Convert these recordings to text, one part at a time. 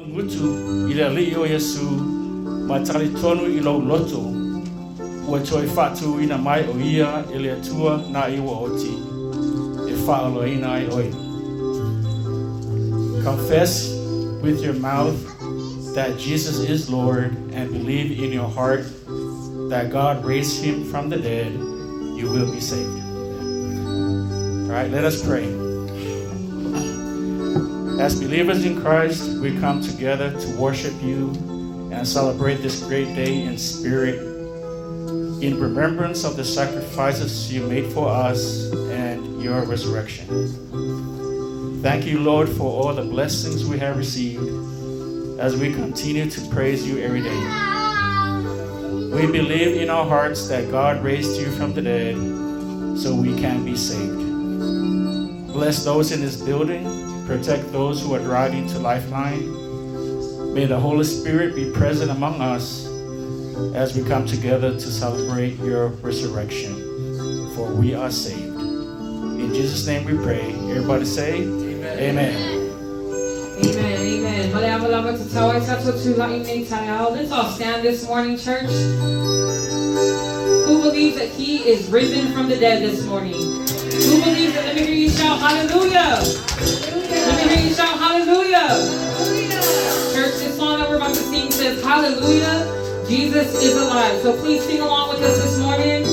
Ngutu i le alii o Iesu ma tali tonu i lau loto ua toi whatu ina mai o ia e le atua na iwa oti e whaaloina ai oi. Confess with your mouth that Jesus is Lord and believe in your heart that God raised him from the dead, you will be saved. All right, let us pray. As believers in Christ, we come together to worship you and celebrate this great day in spirit, in remembrance of the sacrifices you made for us and your resurrection. Thank you, Lord, for all the blessings we have received as we continue to praise you every day. We believe in our hearts that God raised you from the dead so we can be saved. Bless those in this building. Protect those who are driving to Lifeline. May the Holy Spirit be present among us as we come together to celebrate your resurrection, for we are saved. In Jesus' name we pray. Everybody say, Amen. Amen. Amen. Amen. Let's all stand this morning, church. Who believes that he is risen from the dead this morning? Who believes that? Let me hear you shout hallelujah. Let me hear you shout hallelujah. Church, this song that we're about to sing says hallelujah, Jesus is alive. So please sing along with us this morning.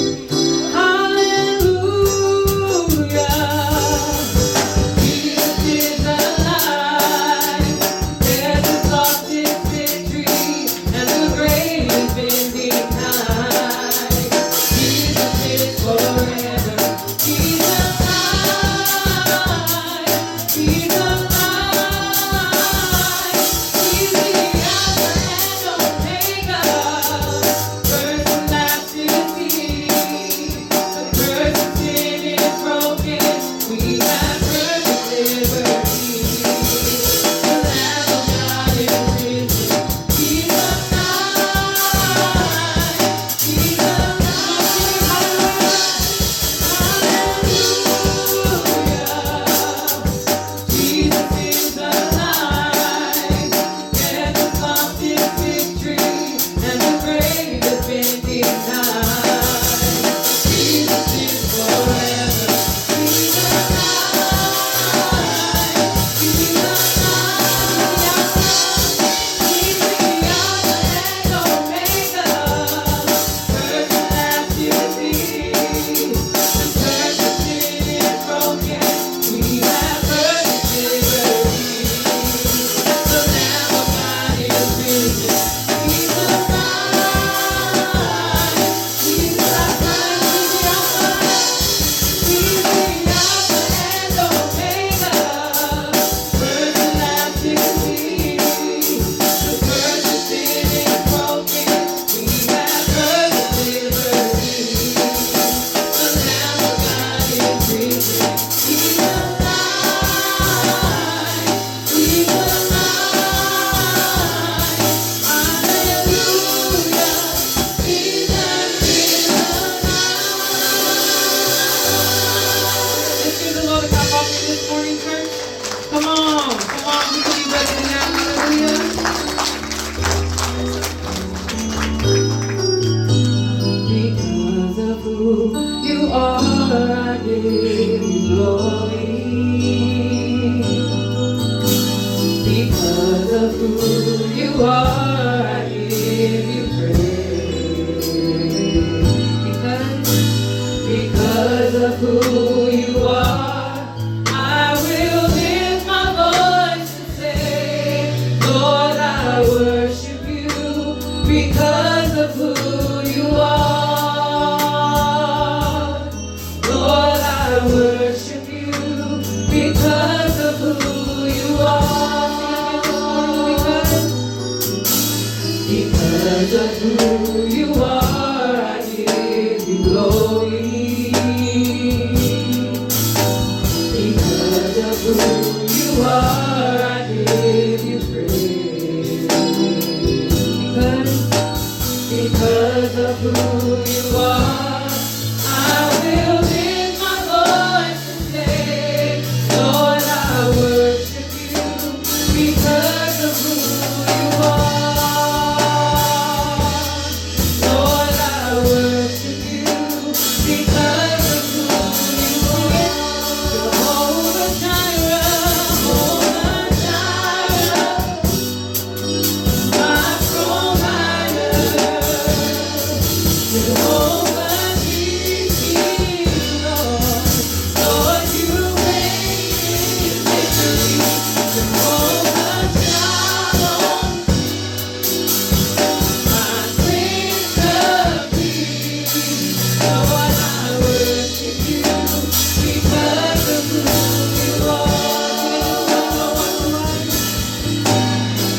Because of who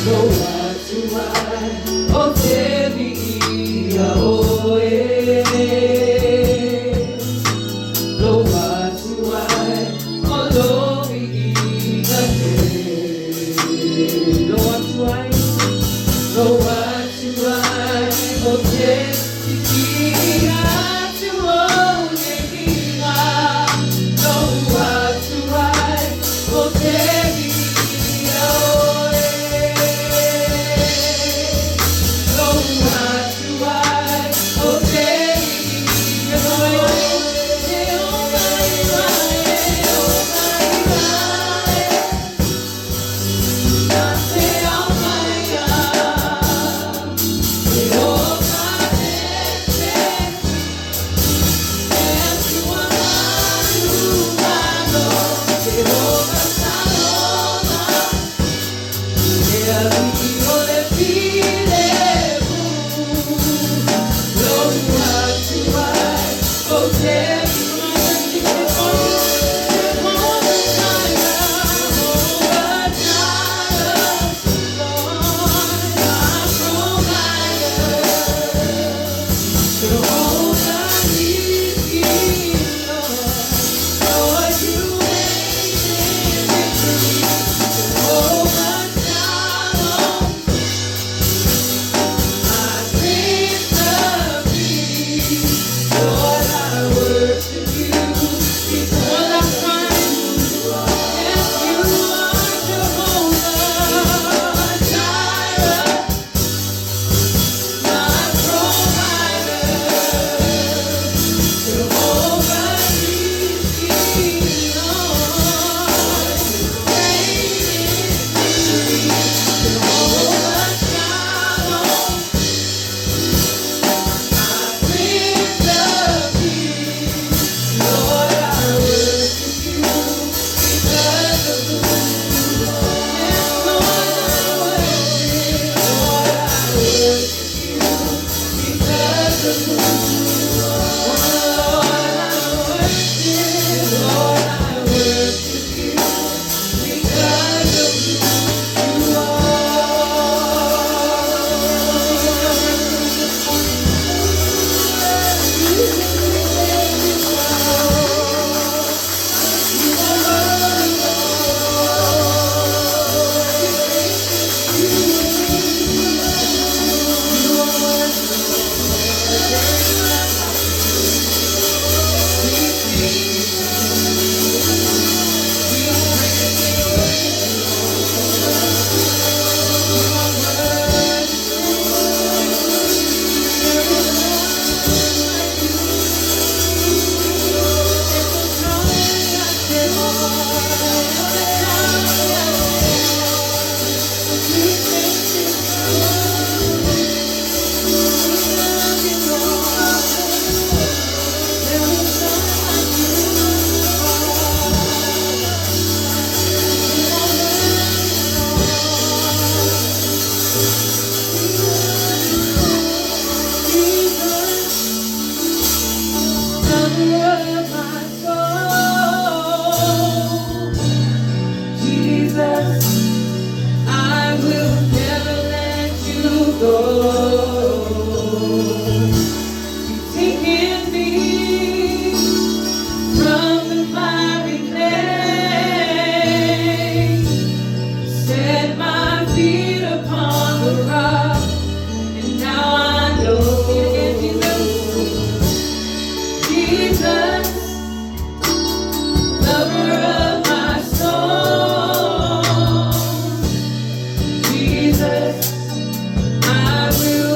I will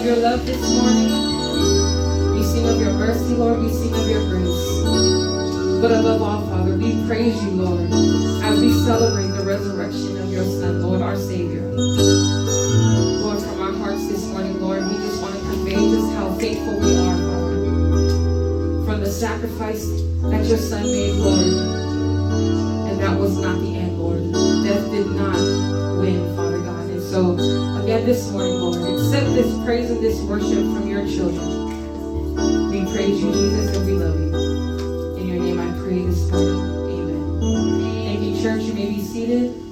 your love this morning. We sing of your mercy, Lord. We sing of your grace. But above all, Father, we praise you, Lord, as we celebrate the resurrection of your Son, Lord, our Savior. Lord, from our hearts this morning, Lord, we just want to convey just how thankful we are, Father, from the sacrifice that your Son made, Lord. And that was not the end, Lord. Death did not win, Father God. And so, again this morning, Lord, accept this praise and this worship from your children. We praise you, Jesus, and we love you. In your name I pray this morning. Amen. Thank you, church. You may be seated.